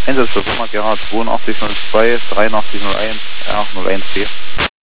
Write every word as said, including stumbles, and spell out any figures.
Einsatz für Firma Gerhard zweiundachtzig null zwei, dreiundachtzig null eins, R null eins vier.